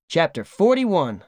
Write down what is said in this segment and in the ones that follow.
Chapter 41.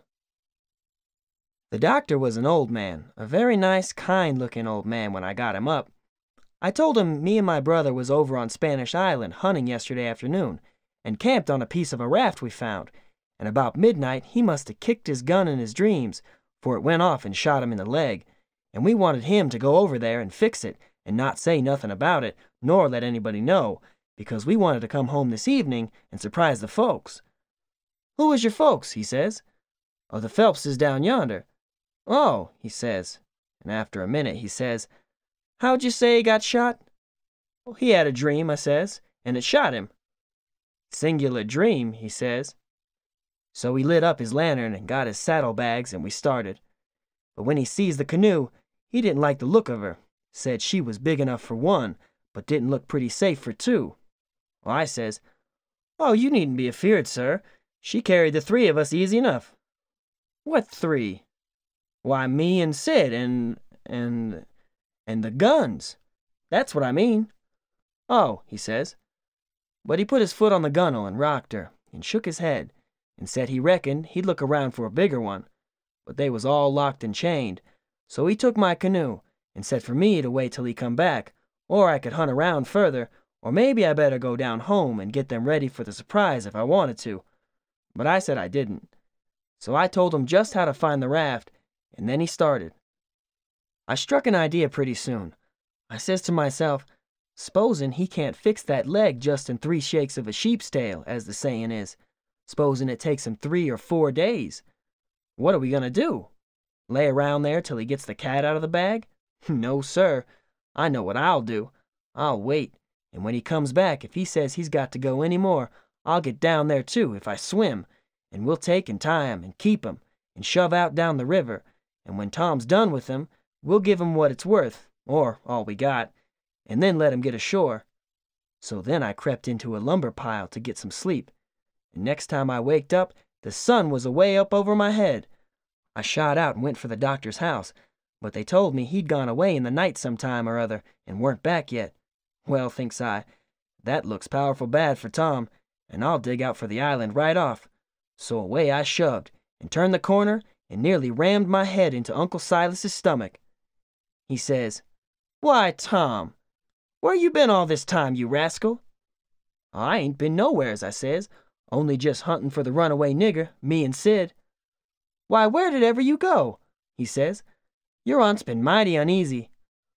The doctor was an old man, a very nice, kind-looking old man when I got him up. I told him me and my brother was over on Spanish Island hunting yesterday afternoon, and camped on a piece of a raft we found, and about midnight he must have kicked his gun in his dreams, for it went off and shot him in the leg, and we wanted him to go over there and fix it, and not say nothing about it, nor let anybody know, because we wanted to come home this evening and surprise the folks. "Who is your folks?" he says. "Oh, the Phelpses down yonder." "Oh," he says, and after a minute he says, "How'd you say he got shot?" "Well, he had a dream," I says, "and it shot him." "Singular dream," he says. So he lit up his lantern and got his saddlebags and we started. But when he sees the canoe, he didn't like the look of her. Said she was big enough for one, but didn't look pretty safe for two. Well, I says, "Oh, you needn't be afeared, sir. She carried the three of us easy enough." "What three?" "Why, me and Sid and the guns. That's what I mean." "Oh," he says. But he put his foot on the gunwale and rocked her, and shook his head, and said he reckoned he'd look around for a bigger one. But they was all locked and chained, so he took my canoe, and said for me to wait till he come back, or I could hunt around further, or maybe I better go down home and get them ready for the surprise if I wanted to. But I said I didn't. So I told him just how to find the raft, and then he started. I struck an idea pretty soon. I says to myself, "S'posen he can't fix that leg just in 3 shakes of a sheep's tail, as the saying is. S'posen it takes him 3 or 4 days. What are we going to do? Lay around there till he gets the cat out of the bag? No, sir. I know what I'll do. I'll wait, and when he comes back, if he says he's got to go any more, I'll get down there too, if I swim, and we'll take and tie him and keep him, and shove out down the river, and when Tom's done with him, we'll give him what it's worth, or all we got, and then let him get ashore." So then I crept into a lumber pile to get some sleep, and next time I waked up, the sun was away up over my head. I shot out and went for the doctor's house, but they told me he'd gone away in the night some time or other, and weren't back yet. Well, thinks I, that looks powerful bad for Tom, and I'll dig out for the island right off. So away I shoved, and turned the corner, and nearly rammed my head into Uncle Silas's stomach. He says, "Why, Tom, where you been all this time, you rascal?" "I ain't been nowheres," I says, "only just hunting for the runaway nigger, me and Sid." "Why, where did ever you go?" he says. "Your aunt's been mighty uneasy."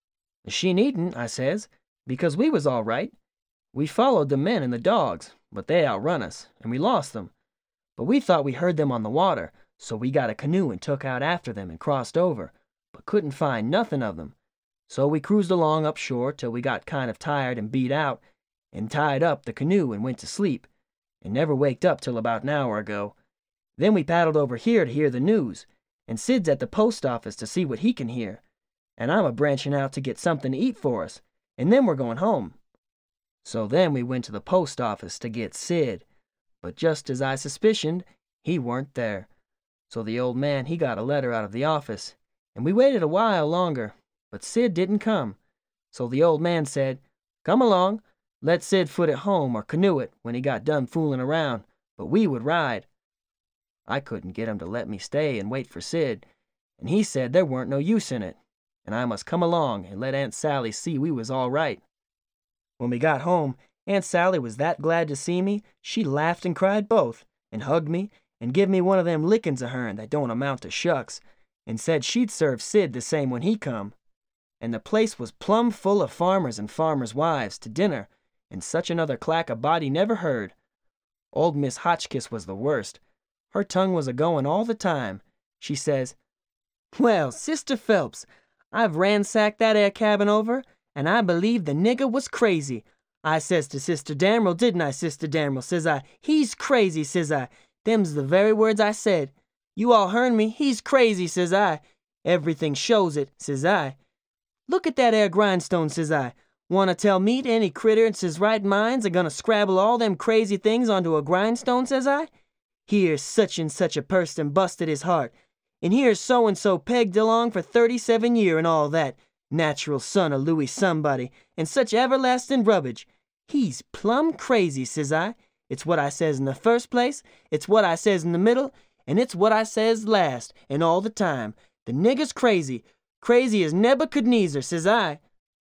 "She needn't," I says, "because we was all right. We followed the men and the dogs, but they outrun us, and we lost them. But we thought we heard them on the water, so we got a canoe and took out after them and crossed over, but couldn't find nothing of them. So we cruised along up shore till we got kind of tired and beat out, and tied up the canoe and went to sleep, and never waked up till about an hour ago. Then we paddled over here to hear the news, and Sid's at the post office to see what he can hear, and I'm a-branching out to get something to eat for us, and then we're going home." So then we went to the post office to get Sid, but just as I suspicioned, he weren't there. So the old man he got a letter out of the office, and we waited a while longer, but Sid didn't come. So the old man said, "Come along, let Sid foot it home or canoe it when he got done fooling around, but we would ride." I couldn't get him to let me stay and wait for Sid, and he said there weren't no use in it, and I must come along and let Aunt Sally see we was all right. When we got home, Aunt Sally was that glad to see me, she laughed and cried both, and hugged me, and give me one of them lickings of hern that don't amount to shucks, and said she'd serve Sid the same when he come. And the place was plumb full of farmers and farmers' wives to dinner, and such another clack a body never heard. Old Miss Hotchkiss was the worst. Her tongue was a-going all the time. She says, "Well, Sister Phelps, I've ransacked that 'ere cabin over, and I believe the nigger was crazy. I says to Sister Damrell, didn't I, Sister Damrell? Says I, 'He's crazy,' says I. Them's the very words I said. You all hearn me. 'He's crazy,' says I. 'Everything shows it,' says I. 'Look at that 'ere grindstone,' says I. 'Want to tell me any critter in his right mind's a-gonna scrabble all them crazy things onto a grindstone,' says I. 'Here's such and such a person busted his heart, and here's so-and-so pegged along for 37 year and all that, natural son of Louis somebody, and such everlasting rubbage. He's plumb crazy,' says I. It's what I says in the first place, it's what I says in the middle, and it's what I says last, and all the time. The nigger's crazy. Crazy as Nebuchadnezzar, says I.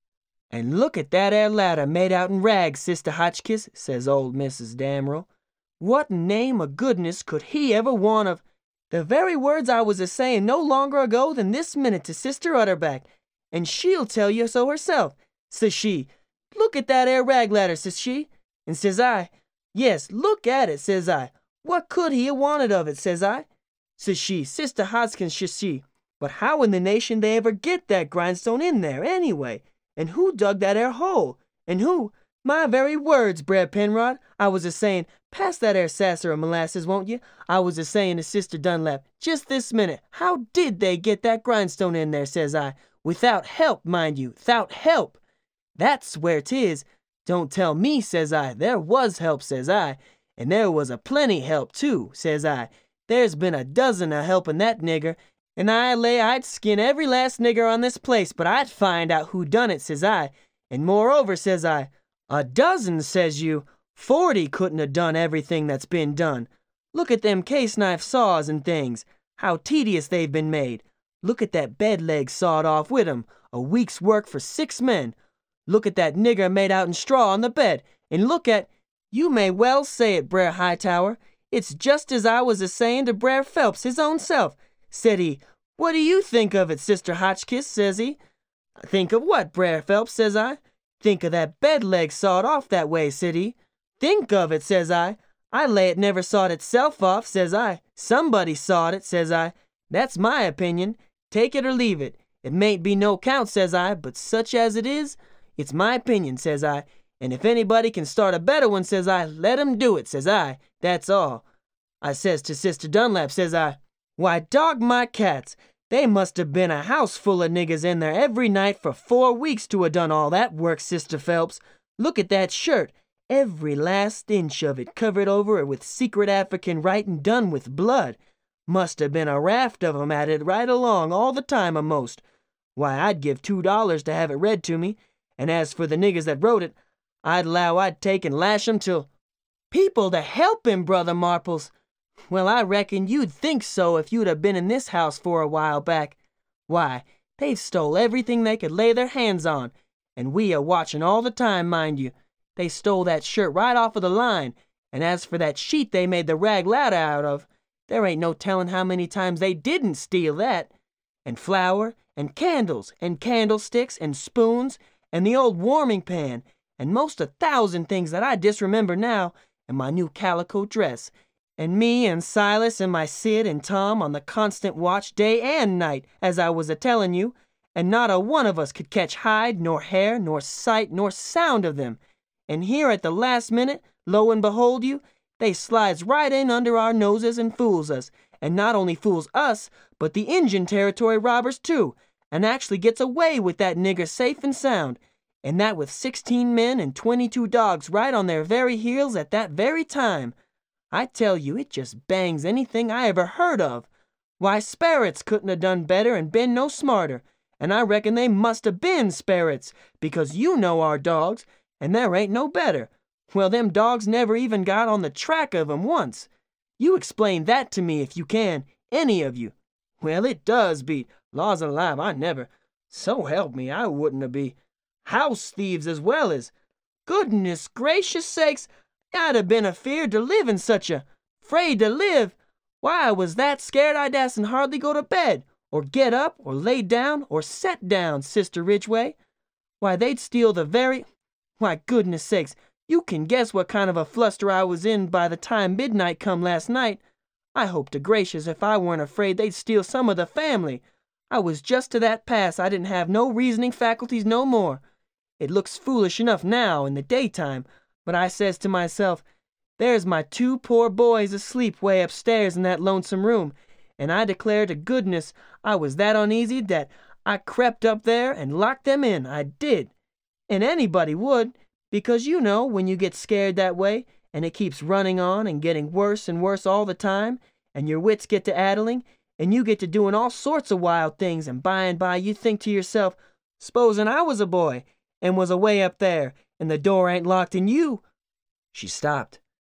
And look at that 'ere ladder made out'n rags, Sister Hotchkiss, says old Mrs. Damerel. What name o' goodness could he ever want of... The very words I was a-sayin' no longer ago than this minute to Sister Utterback, and she'll tell you so herself, says she. Look at that 'ere rag ladder, says she. And says I, yes, look at it, says I. What could he a wanted of it, says I. Says she, Sister Hotchkiss, says she. But how in the nation they ever get that grindstone in there, anyway? And who dug that 'ere hole? And who... My very words, Brer Penrod. I was a-sayin', pass that 'ere sasser of molasses, won't you? I was a-sayin' to Sister Dunlap, just this minute, how did they get that grindstone in there, says I. Without help, mind you, 'thout help. That's where 'tis. Don't tell me, says I. There was help, says I. And there was a plenty help, too, says I. There's been a dozen a helpin' that nigger, and I lay I'd skin every last nigger on this place, but I'd find out who done it, says I. And moreover, says I, a dozen, says you. 40 couldn't have done everything that's been done. Look at them case knife saws and things. How tedious they've been made. Look at that bed leg sawed off with 'em. A week's work for 6 men. Look at that nigger made out'n straw on the bed. And look at... You may well say it, Brer Hightower. It's just as I was a-sayin' to Brer Phelps, his own self. Said he, what do you think of it, Sister Hotchkiss, says he. Think of what, Brer Phelps, says I. Think of that bed leg sawed off that way, said he. Think of it, says I. I lay it never sawed itself off, says I. Somebody sawed it, says I. That's my opinion. Take it or leave it. It mayn't be no count, says I, but such as it is, it's my opinion, says I. And if anybody can start a better one, says I, let 'em do it, says I. That's all. I says to Sister Dunlap, says I, why, dog my cats, they must have been a house full of niggers in there every night for 4 weeks to have done all that work, Sister Phelps. Look at that shirt. Every last inch of it covered over with secret African writing done with blood. Must have been a raft of 'em at it right along all the time a'most. Why, I'd give $2 to have it read to me. And as for the niggers that wrote it, I'd 'low I'd take and lash 'em till... People to help him, Brother Marples. Well, I reckon you'd think so if you'd have been in this house for a while back. Why, they've stole everything they could lay their hands on, and we are watching all the time, mind you. They stole that shirt right off of the line, and as for that sheet they made the rag ladder out of, there ain't no telling how many times they didn't steal that. And flour, and candles, and candlesticks, and spoons, and the old warming pan, and most 1,000 things that I disremember now, and my new calico dress. And me and Silas and my Sid and Tom on the constant watch day and night, as I was a-telling you, and not a one of us could catch hide, nor hair, nor sight, nor sound of them. And here at the last minute, lo and behold you, they slides right in under our noses and fools us, and not only fools us, but the Injun Territory robbers too, and actually gets away with that nigger safe and sound, and that with 16 men and 22 dogs right on their very heels at that very time. I tell you, it just bangs anything I ever heard of. Why, sperrits couldn't have done better and been no smarter, and I reckon they must have been sperrits, because you know our dogs, and there ain't no better. Well, them dogs never even got on the track of 'em once. You explain that to me if you can, any of you. Well, it does beat. Laws alive, I never. So help me, I wouldn't be. House thieves as well as. Goodness gracious sakes, I'd have been afeard to live in such a... 'Fraid to live. Why, I was that scared I dasn't hardly go to bed, or get up, or lay down, or set down, Sister Ridgway. Why, they'd steal the very... Why, goodness sakes, you can guess what kind of a fluster I was in by the time midnight come last night. I hope to gracious if I weren't afraid they'd steal some of the family. I was just to that pass I didn't have no reasoning faculties no more. It looks foolish enough now in the daytime, but I says to myself, there's my 2 poor boys asleep way upstairs in that lonesome room, and I declare to goodness I was that uneasy that I crept up there and locked them in, I did. And anybody would, because you know when you get scared that way, and it keeps running on and getting worse and worse all the time, and your wits get to addling, and you get to doing all sorts of wild things, and by you think to yourself, s'posen I was a boy, and was away up there, and the door ain't locked and you... She stopped.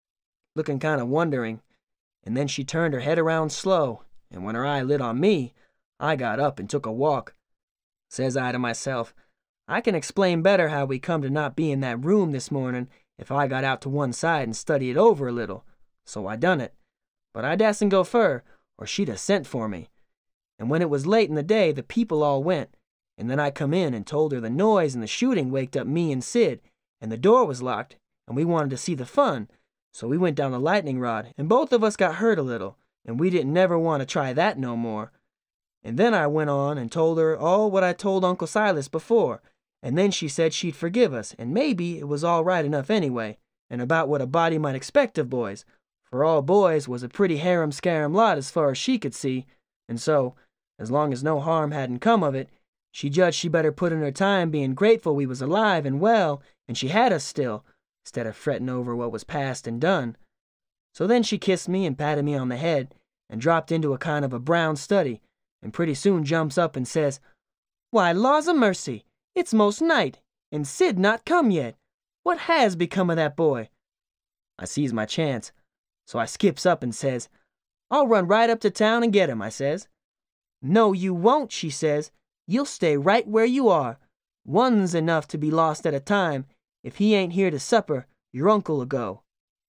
looking kind of wondering, and then she turned her head around slow, and when her eye lit on me, I got up and took a walk. Says I to myself, I can explain better how we come to not be in that room this morning if I got out to one side and studied it over a little. So I done it. But I dasn't go fur, or she'd have sent for me. And when it was late in the day, the people all went, and then I come in and told her the noise and the shooting waked up me and Sid, and the door was locked, and we wanted to see the fun, so we went down the lightning rod, and both of us got hurt a little, and we didn't never want to try that no more. And then I went on and told her all what I told Uncle Silas before, and then she said she'd forgive us, and maybe it was all right enough anyway, and about what a body might expect of boys, for all boys was a pretty harum-scarum lot as far as she could see, and so, as long as no harm hadn't come of it, she judged she better put in her time being grateful we was alive and well, and she had us still, instead of fretting over what was past and done. So then she kissed me and patted me on the head, and dropped into a kind of a brown study, and pretty soon jumps up and says, "Why, laws a mercy, it's most night, and Sid not come yet. What has become of that boy?" I sees my chance, so I skips up and says, "I'll run right up to town and get him," I says. "No, you won't," she says. "You'll stay right where you are. One's enough to be lost at a time. If he ain't here to supper, your uncle'll go."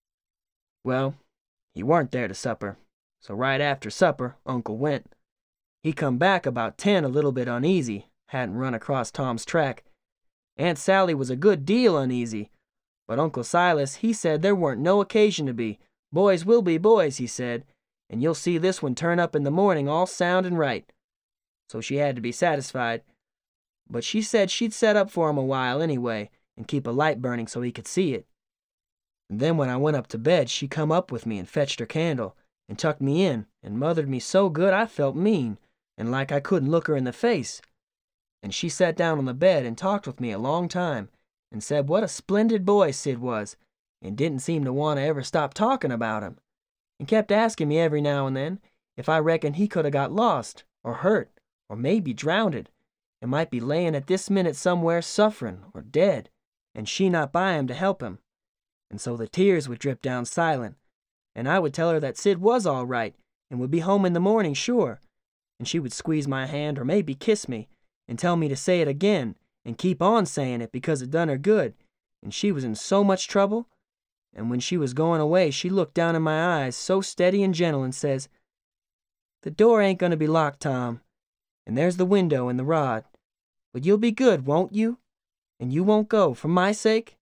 Well, he warn't there to supper, so right after supper, Uncle went. He come back about 10 a little bit uneasy, hadn't run across Tom's track. Aunt Sally was a good deal uneasy, but Uncle Silas, he said there weren't no occasion to be. Boys will be boys, he said, and you'll see this one turn up in the morning all sound and right. So she had to be satisfied, but she said she'd set up for him a while anyway, and keep a light burning so he could see it. And then when I went up to bed, she come up with me and fetched her candle, and tucked me in, and mothered me so good I felt mean, and like I couldn't look her in the face. And she sat down on the bed and talked with me a long time, and said what a splendid boy Sid was, and didn't seem to want to ever stop talking about him, and kept asking me every now and then if I reckoned he could have got lost, or hurt, or maybe drownded, and might be layin' at this minute somewhere sufferin' or dead, and she not by him to help him. And so the tears would drip down silent, and I would tell her that Sid was all right, and would be home in the morning sure, and she would squeeze my hand or maybe kiss me, and tell me to say it again, and keep on saying it because it done her good, and she was in so much trouble. And when she was going away, she looked down in my eyes so steady and gentle and says, "The door ain't going to be locked, Tom, and there's the window and the rod, but you'll be good, won't you? And you won't go, for my sake?"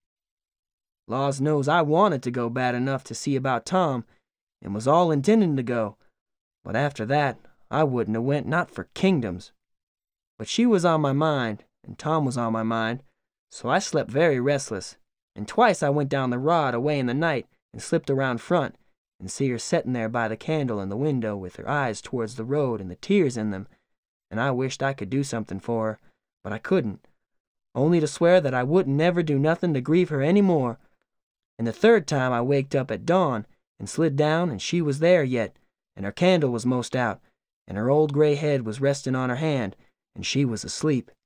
Laws knows I wanted to go bad enough to see about Tom, and was all intending to go, but after that, I wouldn't have went not for kingdoms. But she was on my mind, and Tom was on my mind, so I slept very restless, and twice I went down the rod away in the night and slipped around front, and see her setting there by the candle in the window with her eyes towards the road and the tears in them, and I wished I could do something for her, but I couldn't, only to swear that I wouldn't never do nothing to grieve her any more. And the third time I waked up at dawn and slid down, and she was there yet, and her candle was most out, and her old gray head was resting on her hand, and she was asleep.